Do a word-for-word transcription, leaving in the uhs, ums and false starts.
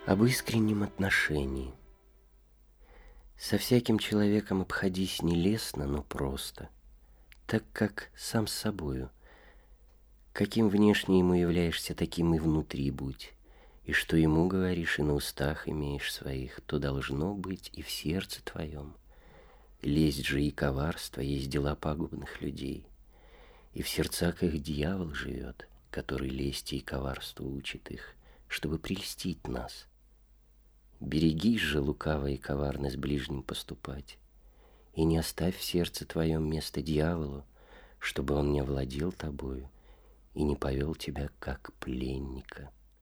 Об искреннем отношении. Со всяким человеком обходись не лестно, но просто, так как сам с собою. Каким внешне ему являешься, таким и внутри будь. И что ему говоришь, и на устах имеешь своих, то должно быть и в сердце твоем. Лесть же и коварство есть дела пагубных людей, и в сердцах их дьявол живет, который лести и коварству учит их, чтобы прельстить нас. Берегись же лукаво и коварно с ближним поступать, и не оставь в сердце твоем место дьяволу, чтобы он не овладел тобою и не повел тебя как пленника.